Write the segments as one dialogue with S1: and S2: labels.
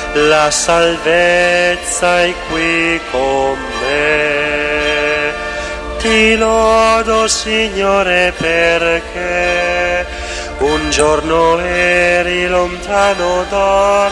S1: la salvezza è qui con me. Ti lodo, Signore, perché un giorno eri lontano da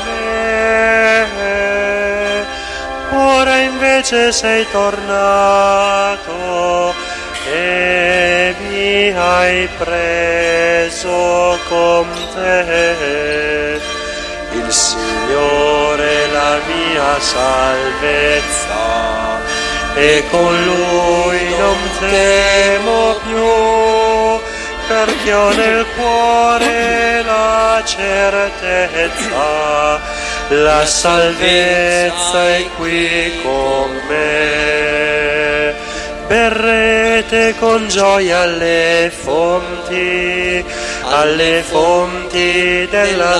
S1: me, ora invece sei tornato e mi hai preso con te. Il Signore è la mia salvezza e con Lui non temo più, perché ho nel cuore la certezza, la salvezza è qui con me. Berrete con gioia alle fonti della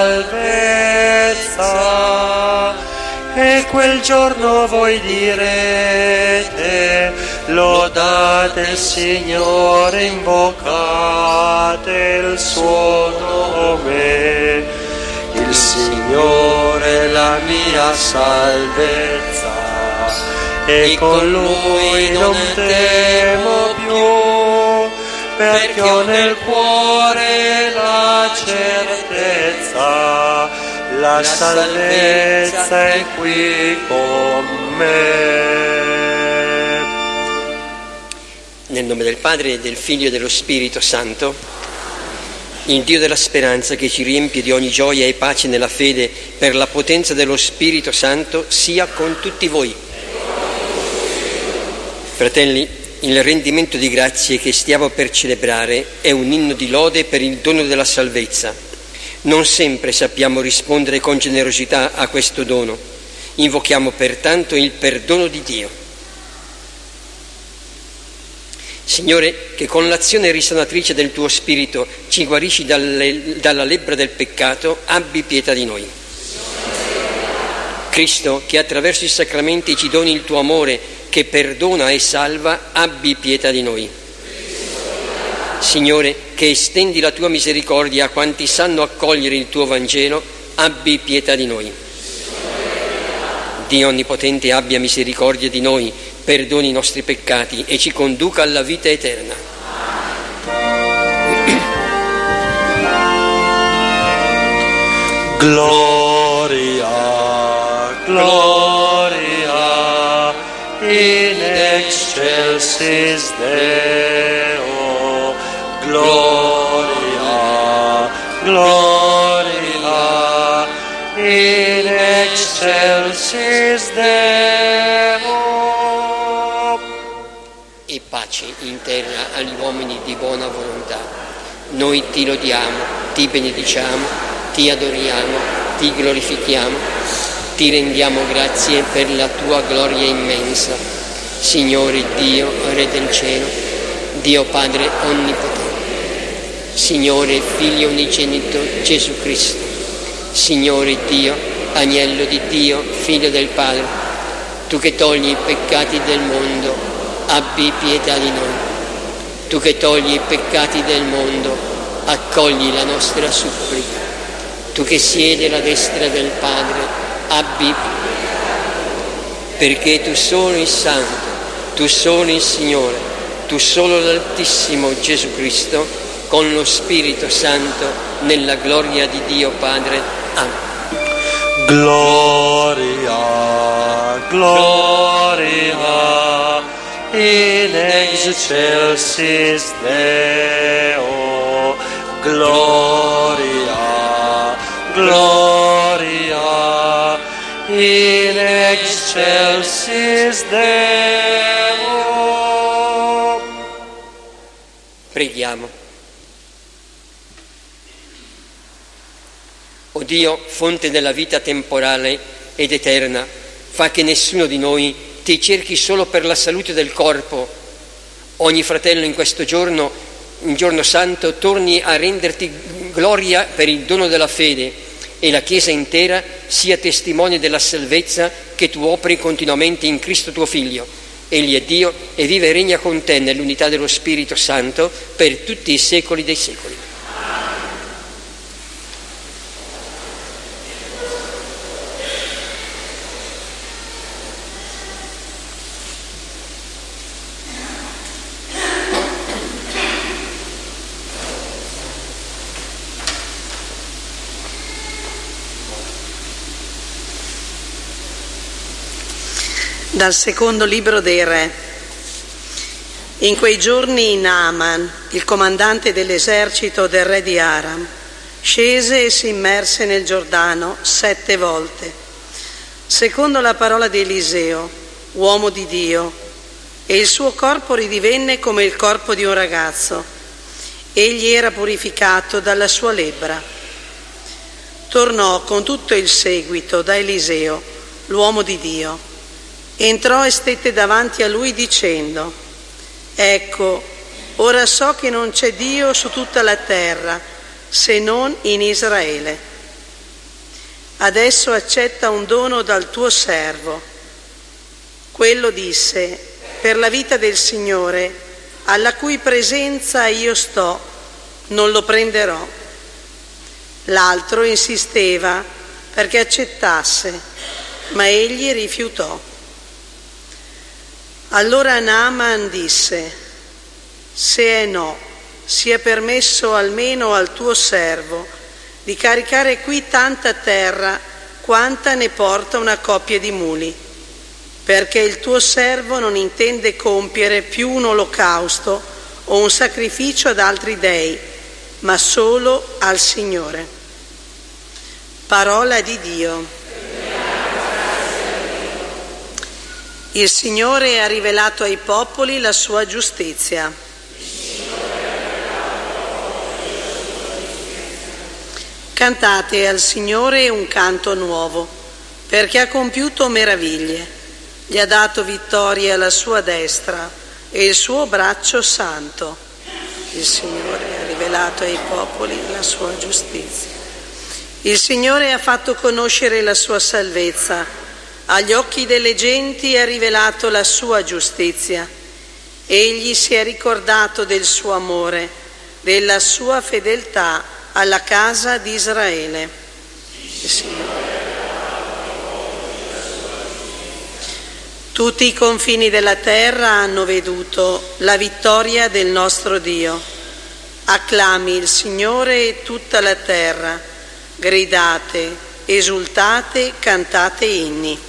S1: salvezza, e quel giorno voi direte: lodate il Signore, invocate il suo nome. Il Signore è la mia salvezza e con Lui non temo più, perché ho nel cuore la certezza, la salvezza è qui con me.
S2: Nel nome del Padre, e del Figlio e dello Spirito Santo, il Dio della speranza, che ci riempie di ogni gioia e pace nella fede per la potenza dello Spirito Santo, sia con tutti voi. Fratelli, il rendimento di grazie che stiamo per celebrare è un inno di lode per il dono della salvezza. Non sempre sappiamo rispondere con generosità a questo dono. Invochiamo pertanto il perdono di Dio. Signore, che con l'azione risanatrice del tuo Spirito ci guarisci dalla lebbra del peccato, abbi pietà di noi. Cristo, che attraverso i sacramenti ci doni il tuo amore, che perdona e salva, abbi pietà di noi. Signore, che estendi la tua misericordia a quanti sanno accogliere il tuo Vangelo, abbi pietà di noi. Dio Onnipotente abbia misericordia di noi, perdoni i nostri peccati e ci conduca alla vita eterna.
S1: Gloria, gloria, in excelsis Deo. Gloria, gloria, in excelsis Deo.
S2: E pace in terra agli uomini di buona volontà. Noi ti lodiamo, ti benediciamo, ti adoriamo, ti glorifichiamo, ti rendiamo grazie per la tua gloria immensa. Signore Dio, Re del cielo, Dio Padre onnipotente, Signore Figlio unigenito Gesù Cristo, Signore Dio, Agnello di Dio, Figlio del Padre, tu che togli i peccati del mondo, abbi pietà di noi. Tu che togli i peccati del mondo, accogli la nostra supplica. Tu che siedi alla destra del Padre, abbi pietà. Perché tu solo il Santo, tu solo il Signore, tu solo l'Altissimo Gesù Cristo, con lo Spirito Santo, nella gloria di Dio Padre. Amen.
S1: Gloria, gloria, in excelsis Deo. Gloria, gloria, in excelsis Deo.
S2: Preghiamo. O Dio, fonte della vita temporale ed eterna, fa che nessuno di noi ti cerchi solo per la salute del corpo. Ogni fratello in questo giorno, in giorno santo, torni a renderti gloria per il dono della fede, e la Chiesa intera sia testimone della salvezza che tu operi continuamente in Cristo tuo Figlio. Egli è Dio e vive e regna con te nell'unità dello Spirito Santo per tutti i secoli dei secoli.
S3: Dal secondo libro dei Re. In quei giorni Naaman, il comandante dell'esercito del re di Aram, scese e si immerse nel Giordano 7 volte, secondo la parola di Eliseo, uomo di Dio, e il suo corpo ridivenne come il corpo di un ragazzo. Egli era purificato dalla sua lebbra. Tornò con tutto il seguito da Eliseo, l'uomo di Dio. Entrò e stette davanti a lui dicendo: ecco, ora so che non c'è Dio su tutta la terra, se non in Israele. Adesso accetta un dono dal tuo servo. Quello disse: per la vita del Signore, alla cui presenza io sto, non lo prenderò. L'altro insisteva perché accettasse, ma egli rifiutò. Allora Naaman disse: se è no, sia permesso almeno al tuo servo di caricare qui tanta terra quanta ne porta una coppia di muli, perché il tuo servo non intende compiere più un olocausto o un sacrificio ad altri dei, ma solo al Signore. Parola di Dio. Il Signore ha rivelato ai popoli la sua giustizia. Cantate al Signore un canto nuovo, perché ha compiuto meraviglie. Gli ha dato vittorie alla sua destra e il suo braccio santo. Il Signore ha rivelato ai popoli la sua giustizia. Il Signore ha fatto conoscere la sua salvezza. Agli occhi delle genti ha rivelato la sua giustizia. Egli si è ricordato del suo amore, della sua fedeltà alla casa di Israele. Tutti i confini della terra hanno veduto la vittoria del nostro Dio. Acclami il Signore tutta la terra, gridate, esultate, cantate inni.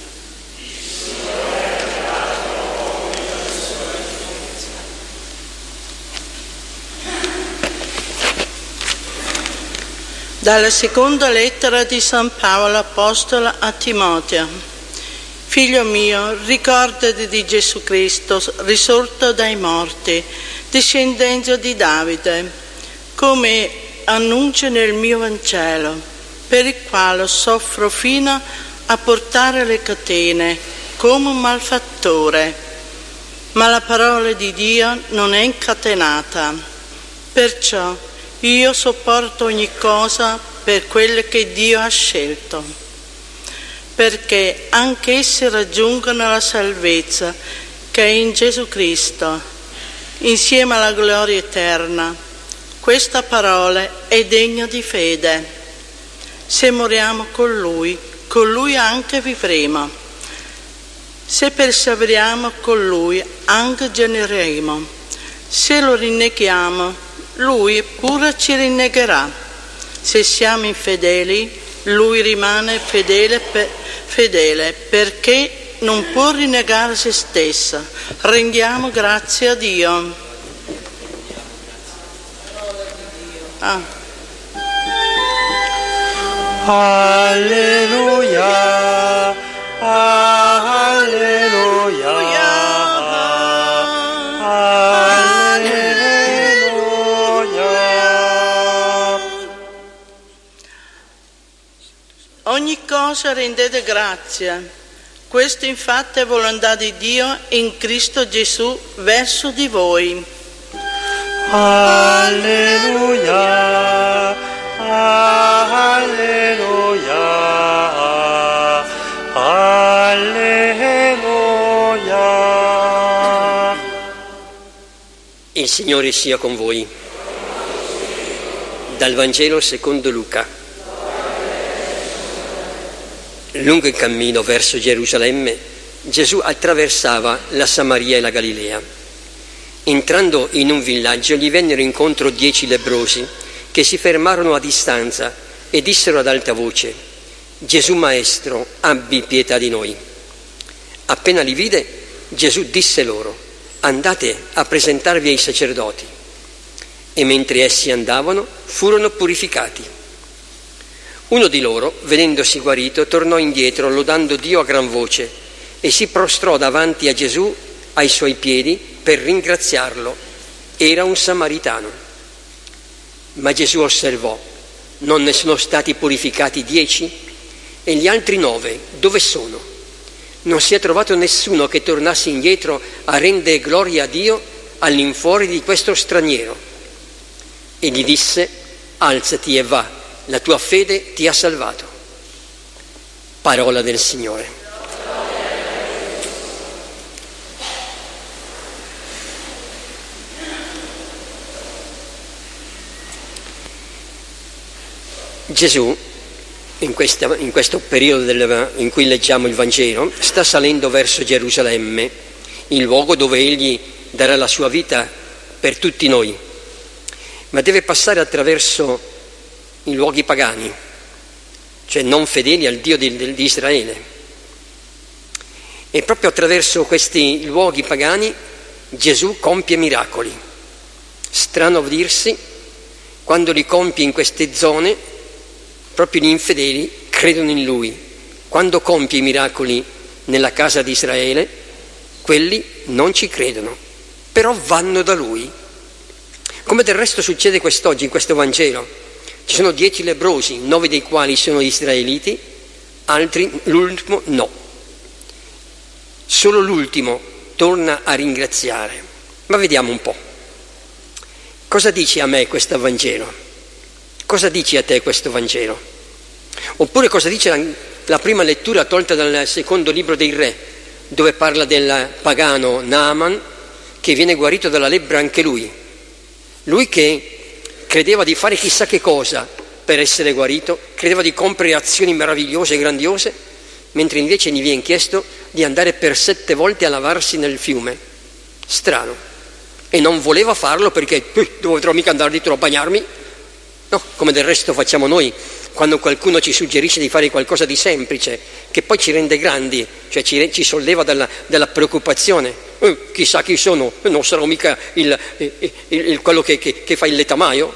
S4: Dalla seconda lettera di San Paolo Apostolo a Timoteo. Figlio mio, ricordati di Gesù Cristo, risorto dai morti, discendente di Davide, come annuncio nel mio Vangelo, per il quale soffro fino a portare le catene, come un malfattore. Ma la parola di Dio non è incatenata. Perciò io sopporto ogni cosa per quello che Dio ha scelto, perché anch'essi raggiungano la salvezza che è in Gesù Cristo, insieme alla gloria eterna. Questa parola è degna di fede. Se moriamo con Lui anche vivremo. Se perseveriamo con Lui, anche genereremo. Se lo rinneghiamo, Lui pure ci rinnegherà. Se siamo infedeli, Lui rimane fedele perché non può rinnegare se stessa. Rendiamo grazie a Dio.
S1: Alleluia, alleluia, alleluia.
S4: Ogni cosa rendete grazie. Questo infatti è volontà di Dio in Cristo Gesù verso di voi.
S1: Alleluia, alleluia, alleluia.
S2: Il Signore sia con voi. Dal Vangelo secondo Luca. Lungo il cammino verso Gerusalemme, Gesù attraversava la Samaria e la Galilea. Entrando in un villaggio gli vennero incontro 10 lebbrosi che si fermarono a distanza e dissero ad alta voce: Gesù Maestro, abbi pietà di noi. Appena li vide, Gesù disse loro: andate a presentarvi ai sacerdoti. E mentre essi andavano, furono purificati. Uno di loro, vedendosi guarito, tornò indietro lodando Dio a gran voce e si prostrò davanti a Gesù ai suoi piedi per ringraziarlo. Era un samaritano. Ma Gesù osservò: non ne sono stati purificati 10? E gli altri 9 dove sono? Non si è trovato nessuno che tornasse indietro a rendere gloria a Dio all'infuori di questo straniero. E gli disse: alzati e va, la tua fede ti ha salvato. Parola del Signore. Gesù, in questo periodo in cui leggiamo il Vangelo, sta salendo verso Gerusalemme, il luogo dove egli darà la sua vita per tutti noi, ma deve passare attraverso i luoghi pagani, cioè non fedeli al Dio di Israele. E proprio attraverso questi luoghi pagani Gesù compie miracoli. Strano a dirsi, quando li compie in queste zone, proprio gli infedeli credono in Lui. Quando compie i miracoli nella casa di Israele, quelli non ci credono, però vanno da Lui. Come del resto succede quest'oggi in questo Vangelo. Ci sono 10 lebbrosi, 9 dei quali sono israeliti, l'ultimo no. Solo l'ultimo torna a ringraziare. Ma vediamo un po'. Cosa dice a me questo Vangelo? Cosa dice a te questo Vangelo? Oppure cosa dice la prima lettura tolta dal secondo libro dei Re, dove parla del pagano Naaman che viene guarito dalla lebbra anche lui. Lui che credeva di fare chissà che cosa per essere guarito, credeva di compiere azioni meravigliose e grandiose, mentre invece gli viene chiesto di andare per 7 volte a lavarsi nel fiume. Strano. E non voleva farlo perché dovrò mica andare dietro a bagnarmi. No, come del resto facciamo noi quando qualcuno ci suggerisce di fare qualcosa di semplice, che poi ci rende grandi, cioè ci solleva dalla preoccupazione. Chissà chi sono, non sarò mica quello che fa il letamaio.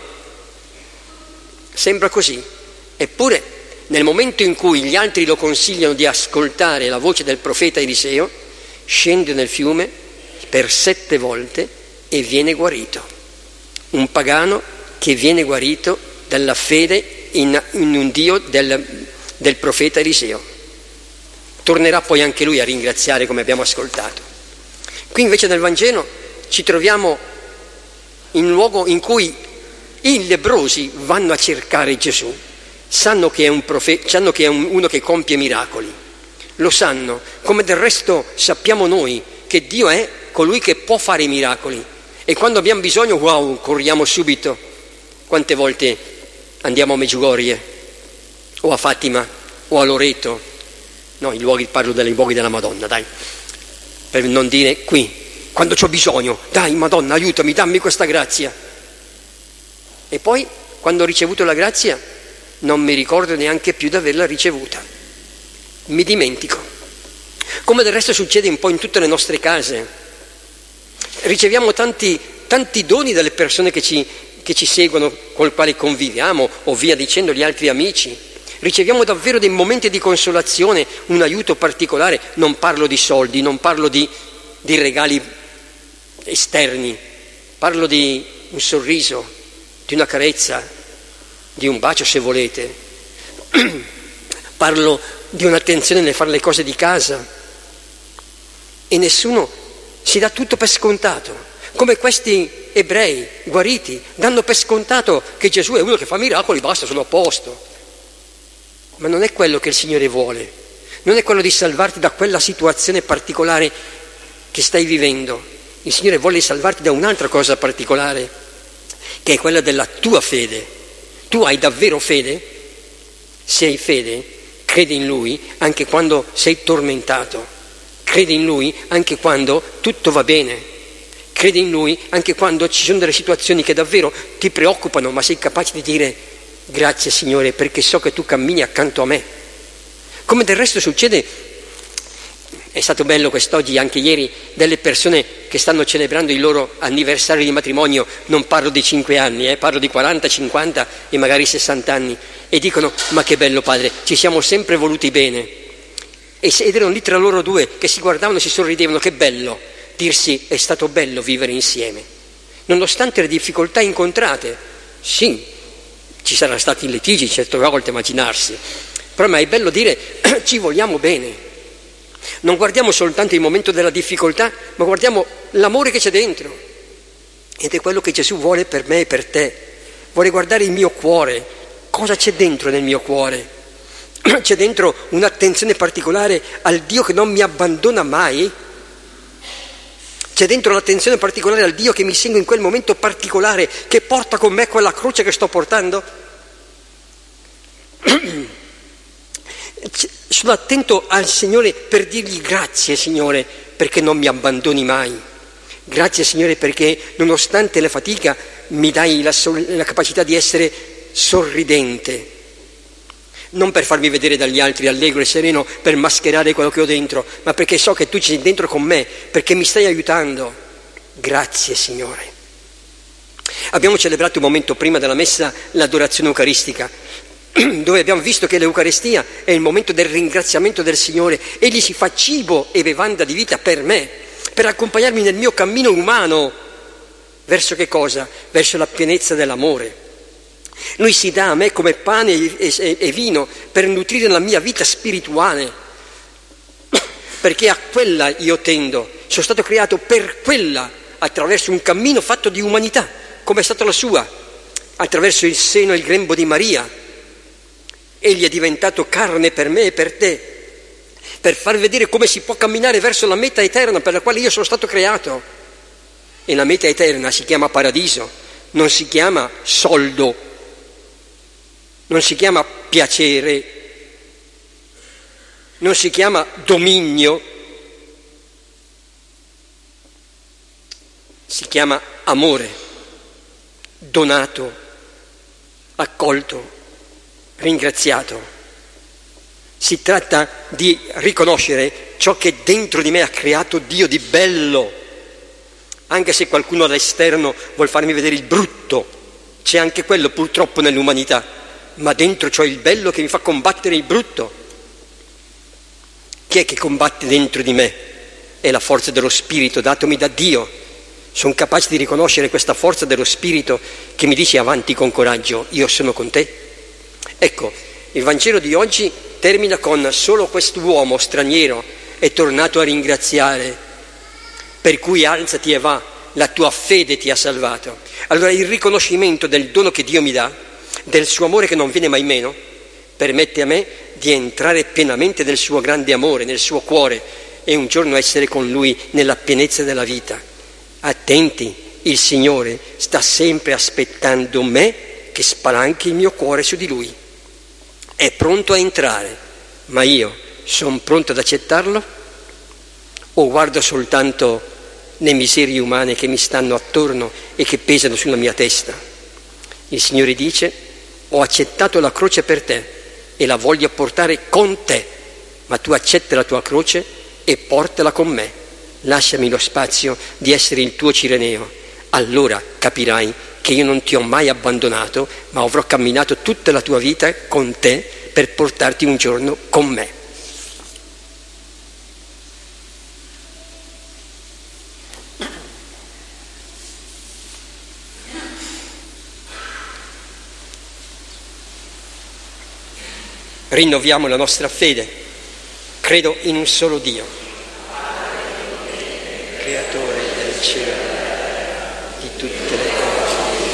S2: Sembra così. Eppure, nel momento in cui gli altri lo consigliano di ascoltare la voce del profeta Eliseo, scende nel fiume per 7 volte e viene guarito. Un pagano che viene guarito dalla fede in un Dio del profeta Eliseo. Tornerà poi anche lui a ringraziare, come abbiamo ascoltato. Qui invece nel Vangelo ci troviamo in un luogo in cui i lebbrosi vanno a cercare Gesù, sanno che è un profeta, sanno che è uno che compie miracoli, lo sanno, come del resto sappiamo noi che Dio è colui che può fare i miracoli, e quando abbiamo bisogno, wow, corriamo subito. Quante volte andiamo a Medjugorje o a Fatima o a Loreto, no, parlo dei luoghi della Madonna, dai, per non dire qui, quando c'ho bisogno, dai Madonna aiutami, dammi questa grazia. E poi quando ho ricevuto la grazia non mi ricordo neanche più di averla ricevuta, mi dimentico. Come del resto succede un po' in tutte le nostre case, riceviamo tanti doni dalle persone che ci seguono, con le quali conviviamo, o via dicendo gli altri amici. Riceviamo davvero dei momenti di consolazione, un aiuto particolare. Non parlo di soldi, non parlo di regali esterni, parlo di un sorriso, di una carezza, di un bacio se volete. Parlo di un'attenzione nel fare le cose di casa, e nessuno si dà tutto per scontato, come questi ebrei guariti danno per scontato che Gesù è uno che fa miracoli, basta, sono a posto. Ma non è quello che il Signore vuole, non è quello di salvarti da quella situazione particolare che stai vivendo. Il Signore vuole salvarti da un'altra cosa particolare, che è quella della tua fede. Tu hai davvero fede? Se hai fede, credi in Lui anche quando sei tormentato, credi in Lui anche quando tutto va bene, credi in Lui anche quando ci sono delle situazioni che davvero ti preoccupano, ma sei capace di dire grazie Signore perché so che tu cammini accanto a me. Come del resto succede, È stato bello quest'oggi, anche ieri, delle persone che stanno celebrando il loro anniversario di matrimonio, non parlo di 5 anni, parlo di 40, 50 e magari 60 anni, e dicono: ma che bello padre, ci siamo sempre voluti bene. Ed erano lì tra loro due che si guardavano e si sorridevano. Che bello dirsi: è stato bello vivere insieme, nonostante le difficoltà incontrate. Sì, ci saranno stati litigi certe volte, immaginarsi, però ma è bello dire ci vogliamo bene. Non guardiamo soltanto il momento della difficoltà, ma guardiamo l'amore che c'è dentro. Ed è quello che Gesù vuole per me e per te. Vuole guardare il mio cuore. Cosa c'è dentro nel mio cuore? C'è dentro un'attenzione particolare al Dio che non mi abbandona mai? C'è dentro un'attenzione particolare al Dio che mi segue in quel momento particolare, che porta con me quella croce che sto portando? Sono attento al Signore per dirgli: grazie Signore perché non mi abbandoni mai, grazie Signore perché nonostante la fatica mi dai la capacità di essere sorridente, non per farmi vedere dagli altri allegro e sereno, per mascherare quello che ho dentro, ma perché so che tu ci sei dentro con me, perché mi stai aiutando. Grazie Signore. Abbiamo celebrato un momento prima della messa l'adorazione eucaristica, dove abbiamo visto che l'Eucaristia è il momento del ringraziamento del Signore. Egli si fa cibo e bevanda di vita per me, per accompagnarmi nel mio cammino umano. Verso che cosa? Verso la pienezza dell'amore. Lui si dà a me come pane e vino per nutrire la mia vita spirituale, perché a quella io tendo. Sono stato creato per quella, attraverso un cammino fatto di umanità, come è stata la sua, attraverso il seno e il grembo di Maria. Egli è diventato carne per me e per te, per far vedere come si può camminare verso la meta eterna per la quale io sono stato creato. E la meta eterna si chiama paradiso, non si chiama soldo, non si chiama piacere, non si chiama dominio, si chiama amore, donato, accolto, ringraziato. Si tratta di riconoscere ciò che dentro di me ha creato Dio di bello, anche se qualcuno all'esterno vuol farmi vedere il brutto. C'è anche quello purtroppo nell'umanità, ma dentro c'ho il bello che mi fa combattere il brutto. Chi è che combatte dentro di me? È la forza dello Spirito datomi da Dio. Sono capace di riconoscere questa forza dello Spirito che mi dice: avanti con coraggio, io sono con te. Ecco, il Vangelo di oggi termina con: solo quest'uomo straniero è tornato a ringraziare, per cui alzati e va, la tua fede ti ha salvato. Allora il riconoscimento del dono che Dio mi dà, del suo amore che non viene mai meno, permette a me di entrare pienamente nel suo grande amore, nel suo cuore, e un giorno essere con Lui nella pienezza della vita. Attenti, il Signore sta sempre aspettando me che spalanchi il mio cuore su di Lui. È pronto a entrare, ma io sono pronto ad accettarlo? O guardo soltanto le miserie umane che mi stanno attorno e che pesano sulla mia testa? Il Signore dice: ho accettato la croce per te e la voglio portare con te, ma tu accetta la tua croce e portala con me. Lasciami lo spazio di essere il tuo Cireneo. Allora capirai che io non ti ho mai abbandonato, ma avrò camminato tutta la tua vita con te per portarti un giorno con me. Rinnoviamo la nostra fede. Credo in un solo Dio, creatore del cielo, di tutte le cose.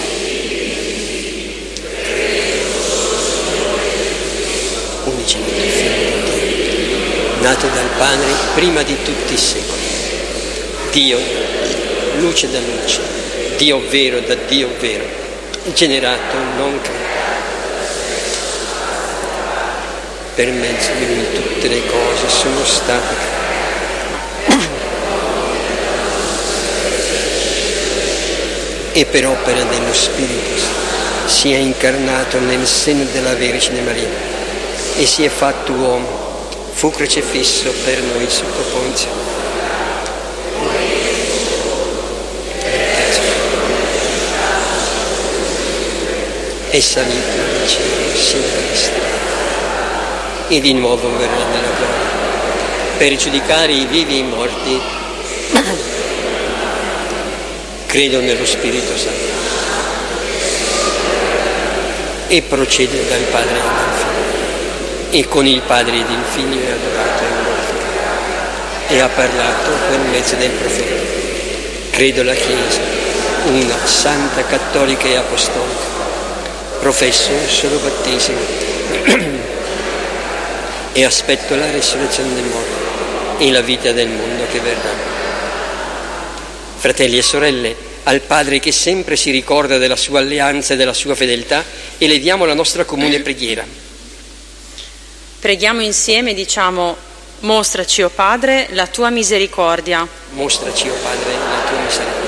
S2: Unigenito Figlio di Dio, nato dal Padre prima di tutti i secoli. Dio, luce da luce, Dio vero da Dio vero, generato, non creato. Per mezzo di Lui tutte le cose sono state e per opera dello Spirito si è incarnato nel seno della Vergine Maria e si è fatto uomo fu crocifisso per noi sotto Ponzio. È salito al cielo sino a destra e di nuovo verrà nella gloria per giudicare i vivi e i morti. Credo nello Spirito Santo e procedo dal Padre ed dal Figlio, e con il Padre ed il Figlio è adorato e glorificato, e ha parlato per mezzo del profeta. Credo la Chiesa, una santa, cattolica e apostolica. Professo un solo battesimo e aspetto la resurrezione dei morti e la vita del mondo che verrà. Fratelli e sorelle, al Padre che sempre si ricorda della sua alleanza e della sua fedeltà, eleviamo la nostra comune preghiera.
S5: Preghiamo insieme e diciamo: mostraci, o Padre, la tua misericordia.
S2: Mostraci, o Padre, la tua misericordia.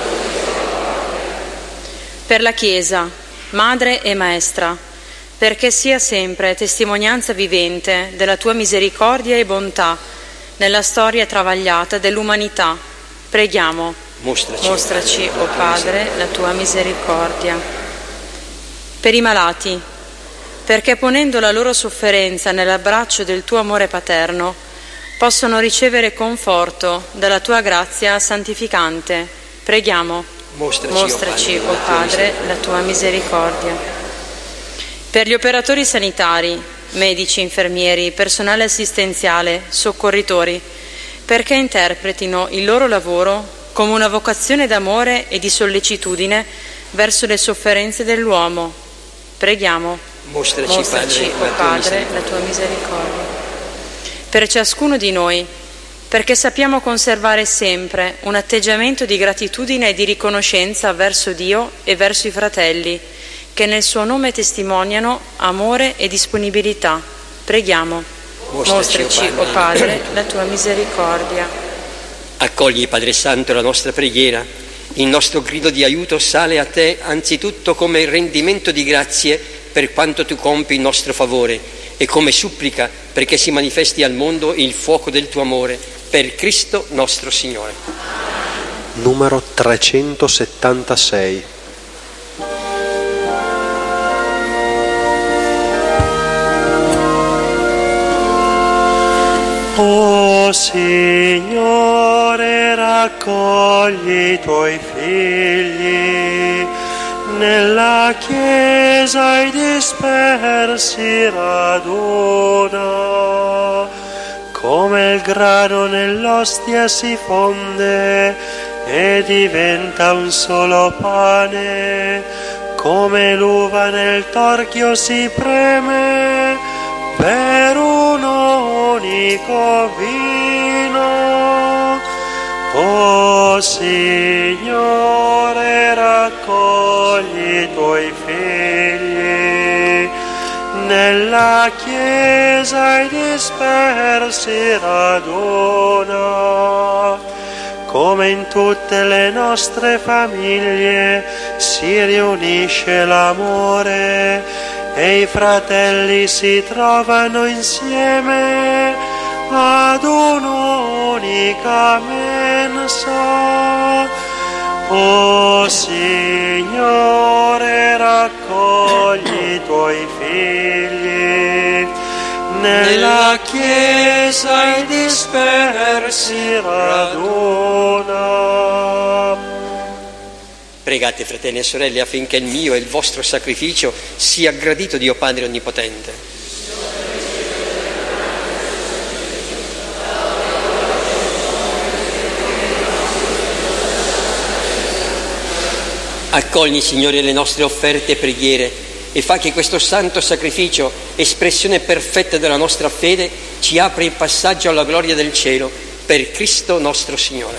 S5: Per la Chiesa, Madre e Maestra, perché sia sempre testimonianza vivente della tua misericordia e bontà nella storia travagliata dell'umanità, preghiamo: mostraci, o Padre, la tua misericordia. Per i malati, perché ponendo la loro sofferenza nell'abbraccio del tuo amore paterno, possono ricevere conforto dalla tua grazia santificante, preghiamo: mostraci, o Padre, la tua misericordia. Per gli operatori sanitari, medici, infermieri, personale assistenziale, soccorritori, perché interpretino il loro lavoro come una vocazione d'amore e di sollecitudine verso le sofferenze dell'uomo, preghiamo: mostraci, o Padre, la tua misericordia. Per ciascuno di noi, perché sappiamo conservare sempre un atteggiamento di gratitudine e di riconoscenza verso Dio e verso i fratelli, che nel suo nome testimoniano amore e disponibilità, preghiamo: mostraci, o Padre, la tua misericordia.
S2: Accogli, Padre Santo, la nostra preghiera. Il nostro grido di aiuto sale a te anzitutto come rendimento di grazie per quanto tu compi in nostro favore e come supplica perché si manifesti al mondo il fuoco del tuo amore, per Cristo nostro Signore.
S6: Numero 376.
S1: O Signore, raccogli i tuoi figli, nella Chiesa i dispersi raduna, come il grano nell'ostia si fonde e diventa un solo pane, come l'uva nel torchio si preme per un unico vino. O Signore, raccogli i tuoi figli, nella Chiesa i dispersi raduna, come in tutte le nostre famiglie si riunisce l'amore e i fratelli si trovano insieme ad un'unica mensa. O Signore, raccogli i tuoi figli, nella Chiesa i dispersi raduna.
S2: Pregate, fratelli e sorelle, affinché il mio e il vostro sacrificio sia gradito Dio Padre Onnipotente. Accogli, Signore, le nostre offerte e preghiere e fa che questo santo sacrificio, espressione perfetta della nostra fede, ci apra il passaggio alla gloria del cielo, per Cristo nostro Signore.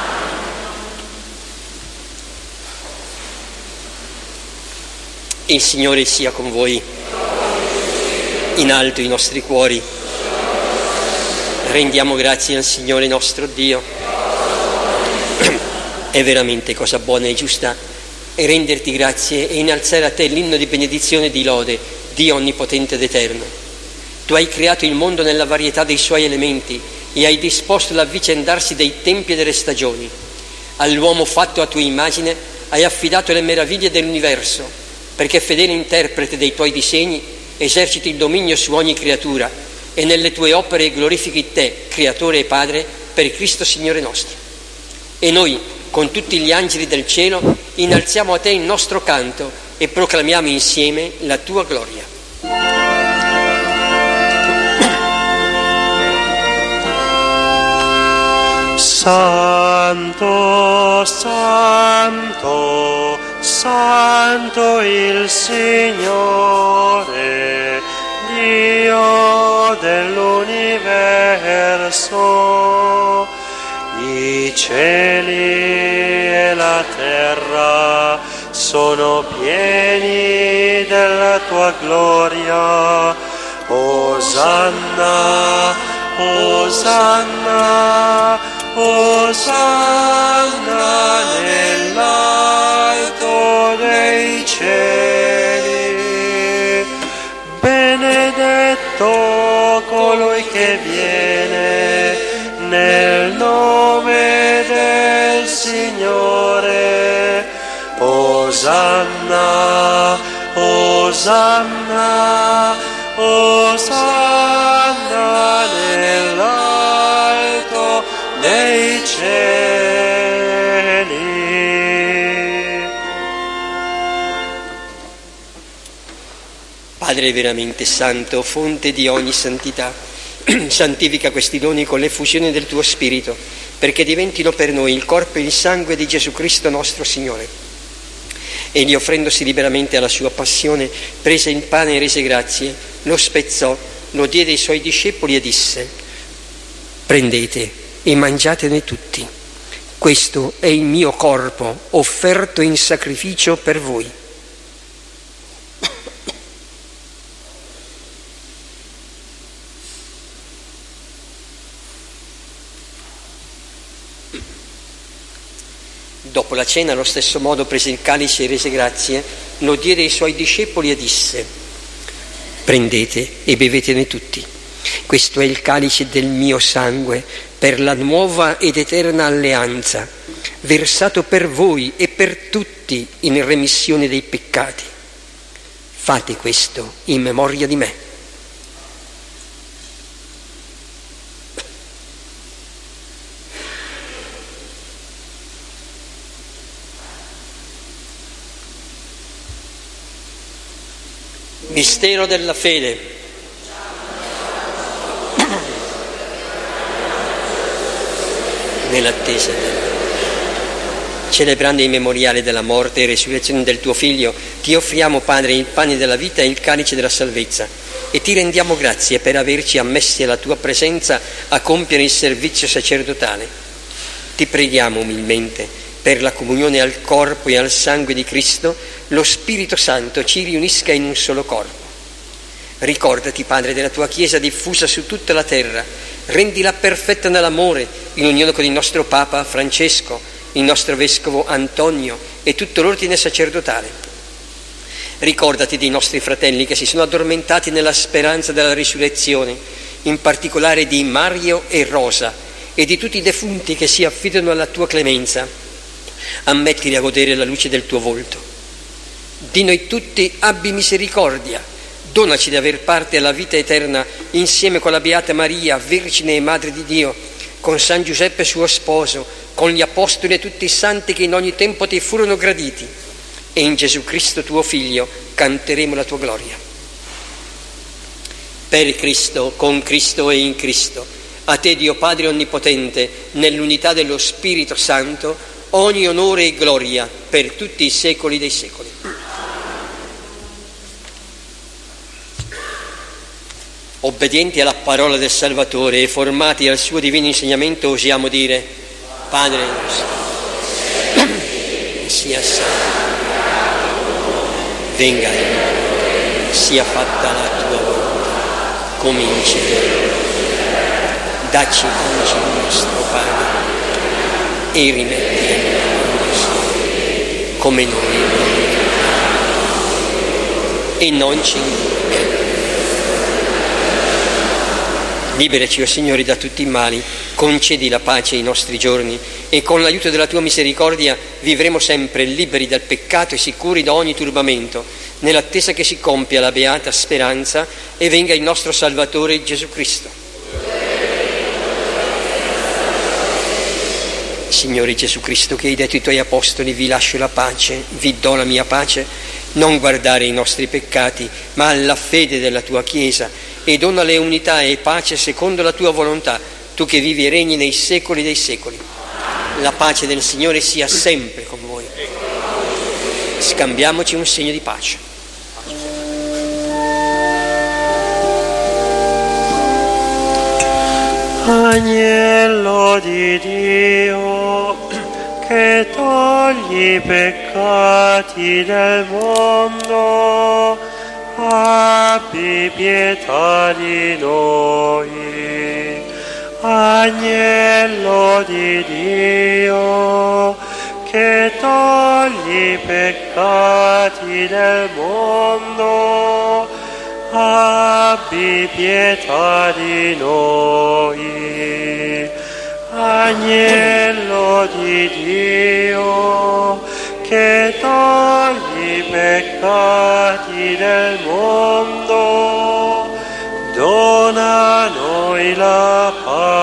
S2: Il Signore sia con voi. In alto i nostri cuori. Rendiamo grazie al Signore nostro Dio. È veramente cosa buona e giusta e renderti grazie e innalzare a te l'inno di benedizione e di lode, Dio onnipotente ed eterno. Tu hai creato il mondo nella varietà dei suoi elementi e hai disposto l'avvicendarsi dei tempi e delle stagioni. All'uomo fatto a tua immagine hai affidato le meraviglie dell'universo, perché fedele interprete dei tuoi disegni eserciti il dominio su ogni creatura e nelle tue opere glorifichi te, Creatore e Padre, per Cristo Signore nostro. E noi, con tutti gli angeli del cielo, innalziamo a te il nostro canto e proclamiamo insieme la tua gloria.
S1: Santo, santo, santo il Signore, Dio dell'universo. I cieli e la terra sono pieni della tua gloria. Osanna, Osanna, Osanna nell'alto dei cieli. Benedetto colui che viene nel nome del Signore. Osanna, Osanna, Osanna nell'alto dei cieli.
S2: Padre veramente santo, fonte di ogni santità, santifica questi doni con l'effusione del tuo Spirito, perché diventino per noi il corpo e il sangue di Gesù Cristo nostro Signore. Egli, offrendosi liberamente alla sua passione, prese il pane e rese grazie, lo spezzò, lo diede ai suoi discepoli e disse: prendete e mangiatene tutti. Questo è il mio corpo, offerto in sacrificio per voi. Dopo la cena, allo stesso modo, prese il calice e rese grazie, lo diede ai suoi discepoli e disse: prendete e bevetene tutti. Questo è il calice del mio sangue per la nuova ed eterna alleanza, versato per voi e per tutti in remissione dei peccati. Fate questo in memoria di me. Mistero della fede. Nell'attesa, celebrando il memoriale della morte e resurrezione del tuo Figlio, ti offriamo, Padre, il pane della vita e il calice della salvezza, e ti rendiamo grazie per averci ammessi alla tua presenza a compiere il servizio sacerdotale. Ti preghiamo umilmente per la comunione al corpo e al sangue di Cristo, lo Spirito Santo ci riunisca in un solo corpo. Ricordati, Padre, della tua Chiesa diffusa su tutta la terra, rendila perfetta nell'amore, in unione con il nostro Papa Francesco, il nostro Vescovo Antonio e tutto l'ordine sacerdotale. Ricordati dei nostri fratelli che si sono addormentati nella speranza della risurrezione, in particolare di Mario e Rosa, e di tutti i defunti che si affidano alla tua clemenza. Ammettili a godere la luce del tuo volto. Di noi tutti abbi misericordia. Donaci di aver parte alla vita eterna insieme con la Beata Maria, Vergine e Madre di Dio, con San Giuseppe suo sposo, con gli Apostoli e tutti i santi che in ogni tempo ti furono graditi. E in Gesù Cristo tuo Figlio canteremo la tua gloria. Per Cristo, con Cristo e in Cristo, a te Dio Padre Onnipotente, nell'unità dello Spirito Santo, ogni onore e gloria per tutti i secoli dei secoli. Obbedienti alla parola del Salvatore e formati al suo divino insegnamento, osiamo dire: Padre nostro, sia santo, venga il tuo nome, sia fatta la tua volontà, come in cielo. Dacci oggi il nostro pane e rimetti ai nostri, come noi, e non ci indurre Liberaci, o Signore, da tutti i mali, concedi la pace ai nostri giorni e con l'aiuto della Tua misericordia vivremo sempre liberi dal peccato e sicuri da ogni turbamento, nell'attesa che si compia la beata speranza e venga il nostro Salvatore Gesù Cristo. Signore Gesù Cristo, che hai detto ai Tuoi Apostoli: vi lascio la pace, vi do la mia pace, non guardare i nostri peccati, ma alla fede della Tua Chiesa, e donale unità e pace secondo la Tua volontà, Tu che vivi e regni nei secoli dei secoli. La pace del Signore sia sempre con voi. Scambiamoci un segno di pace.
S1: Agnello di Dio, che togli i peccati del mondo, abbi pietà di noi. Agnello di Dio, che togli i peccati del mondo, abbi pietà di noi. Agnello di Dio, che togli i peccati del mondo, dona a noi la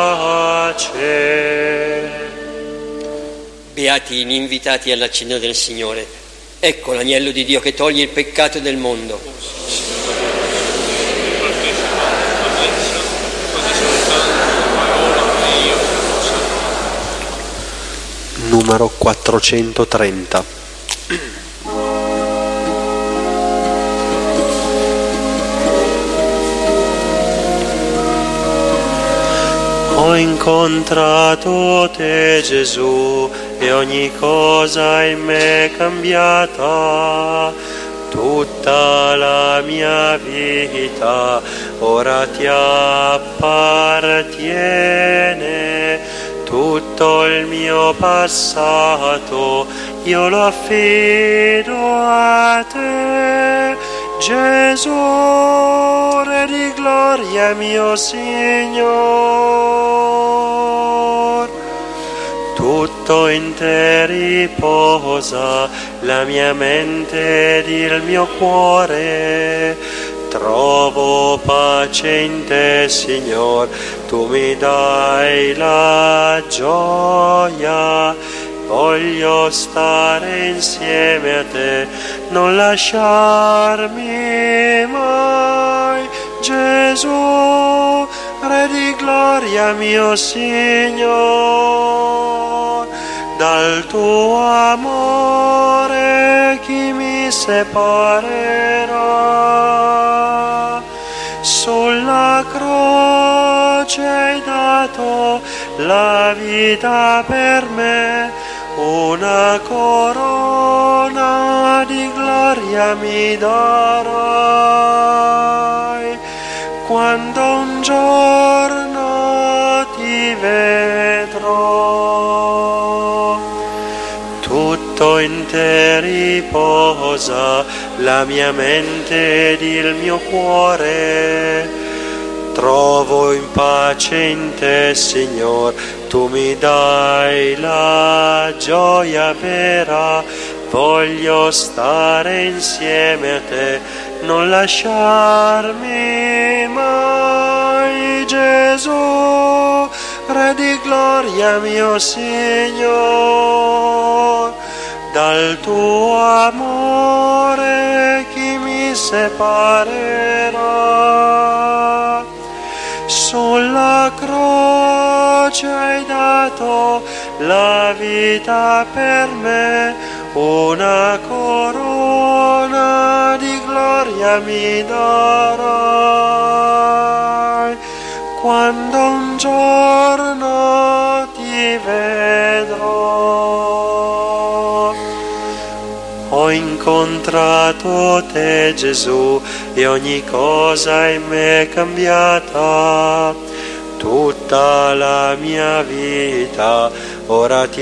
S1: pace.
S2: Beati gli invitati alla cena del Signore. Ecco l'agnello di Dio che toglie il peccato del mondo.
S6: Numero 430.
S1: Ho incontrato te, Gesù, e ogni cosa in me è cambiata. Tutta la mia vita ora ti appartiene. Tutto il mio passato io lo affido a te, Gesù, Re di gloria mio Signor. Tutto in te riposa la mia mente ed il mio cuore. Trovo pace in te, Signor, tu mi dai la gioia. Voglio stare insieme a te, non lasciarmi mai. Gesù, Re di gloria mio Signor. Dal tuo amore chi mi separerà? Sulla croce hai dato la vita per me, una corona di gloria mi darai. Quando un giorno ti vedrò, tutto in te riposa la mia mente ed il mio cuore. Trovo in pace in te, Signor, tu mi dai la gioia vera. Voglio stare insieme a te, non lasciarmi mai. Gesù, Re di gloria mio Signor. Dal tuo amore chi mi separerà? Sulla croce hai dato la vita per me, una corona di gloria mi darai. Quando un giorno ti vedrò. Ho incontrato te, Gesù, e ogni cosa in me è cambiata. Tutta la mia vita ora ti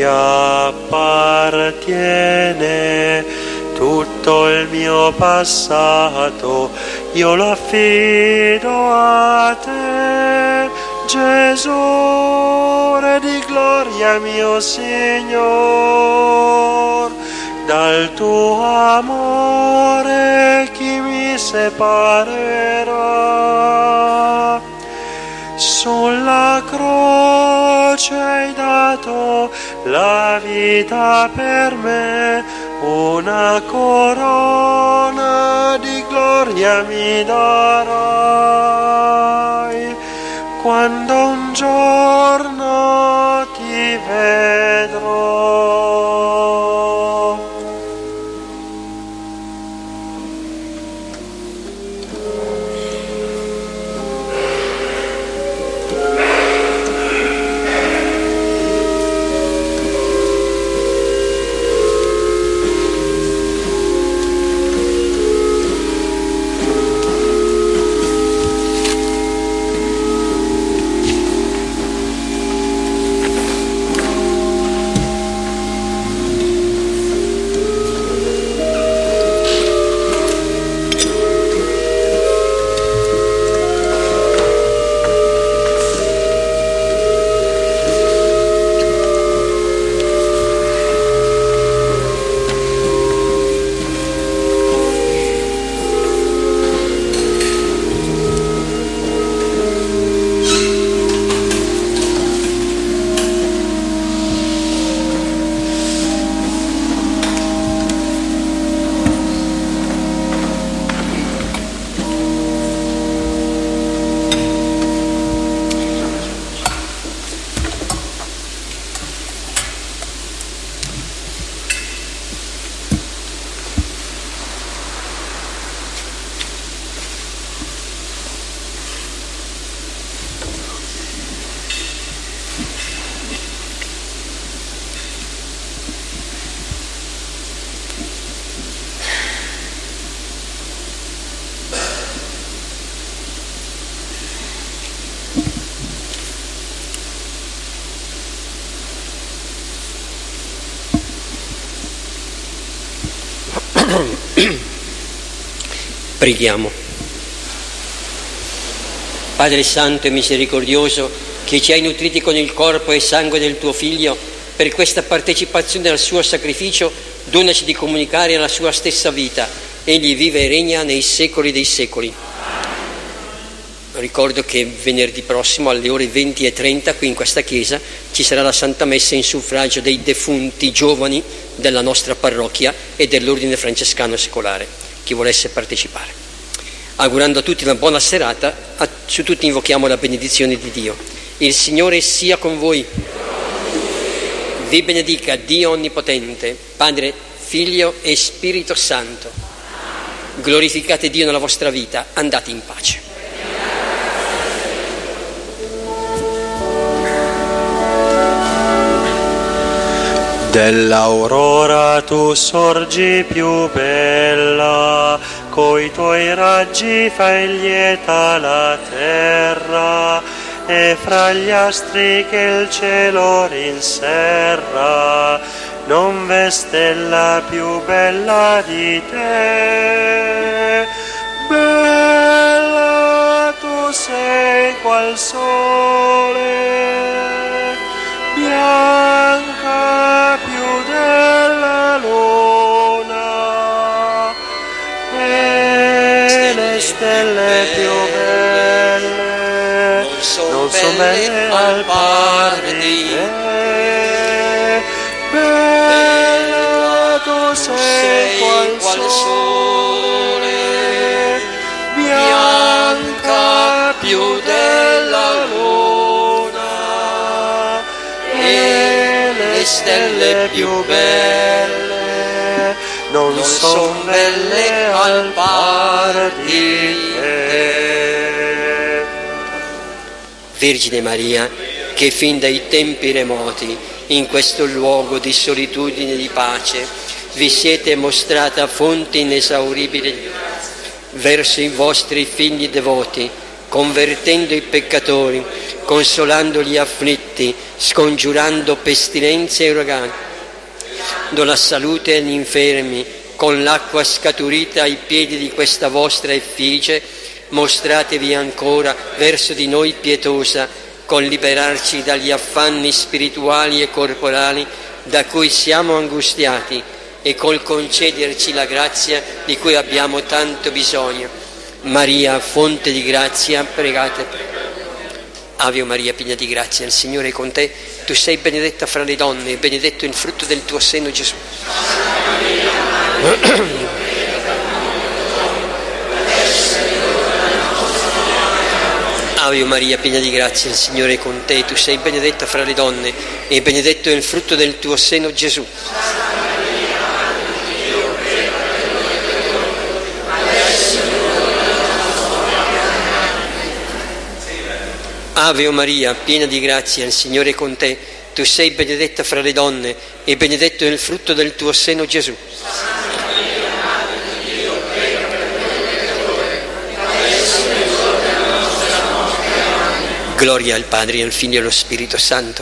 S1: appartiene. Tutto il mio passato io lo affido a te, tesoro di gloria mio Signor, dal tuo amore chi mi separerà? Sulla croce hai dato la vita per me, una corona di gloria mi darai, quando un giorno ti vedrò.
S2: Preghiamo. Padre Santo e Misericordioso, che ci hai nutriti con il corpo e sangue del tuo Figlio, per questa partecipazione al suo sacrificio, donaci di comunicare la sua stessa vita. Egli vive e regna nei secoli dei secoli. Ricordo che venerdì prossimo alle ore 20:30 qui in questa chiesa ci sarà la Santa Messa in suffragio dei defunti giovani della nostra parrocchia e dell'Ordine Francescano Secolare. Chi volesse partecipare. Augurando a tutti una buona serata, su tutti invochiamo la benedizione di Dio. Il Signore sia con voi. Vi benedica Dio Onnipotente, Padre, Figlio e Spirito Santo. Glorificate Dio nella vostra vita, andate in pace.
S1: Dell'aurora tu sorgi più bella, coi tuoi raggi fai lieta la terra, e fra gli astri che il cielo rinserra, non v'è stella più bella di te. Bella tu sei qual sole, bianca più della luna, e le stelle più belle non son belle al par di te. Bella tu sei qual sole, bianca più della luna, e le stelle più belle non son belle al par di te.
S2: Vergine Maria, che fin dai tempi remoti in questo luogo di solitudine e di pace vi siete mostrata fonte inesauribile verso i vostri figli devoti, convertendo i peccatori, consolando gli afflitti, scongiurando pestilenze e uragani, do la salute agli infermi, con l'acqua scaturita ai piedi di questa vostra effigie, mostratevi ancora verso di noi pietosa col liberarci dagli affanni spirituali e corporali da cui siamo angustiati e col concederci la grazia di cui abbiamo tanto bisogno. Maria, fonte di grazia, pregate. Ave Maria, piena di grazia, il Signore è con te. Tu sei benedetta fra le donne e benedetto il frutto del tuo seno, Gesù. Ave Maria, piena di grazia, il Signore è con te. Tu sei benedetta fra le donne e benedetto il frutto del tuo seno, Gesù. Ave Maria, piena di grazia, il Signore è con te. Tu sei benedetta fra le donne e benedetto è il frutto del tuo seno, Gesù. Gloria al Padre, al Figlio e allo Spirito Santo.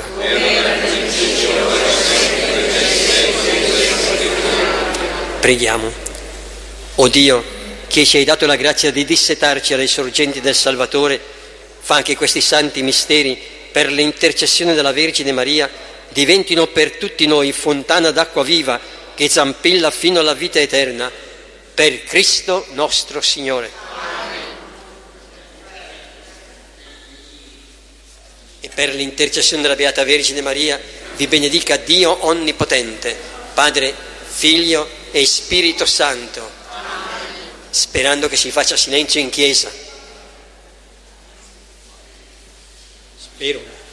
S2: Preghiamo. O Dio, che ci hai dato la grazia di dissetarci alle sorgenti del Salvatore, fa che questi santi misteri, per l'intercessione della Vergine Maria, diventino per tutti noi fontana d'acqua viva che zampilla fino alla vita eterna. Per Cristo nostro Signore. E per l'intercessione della Beata Vergine Maria vi benedica Dio Onnipotente, Padre, Figlio e Spirito Santo. Sperando che si faccia silenzio in chiesa. Spero.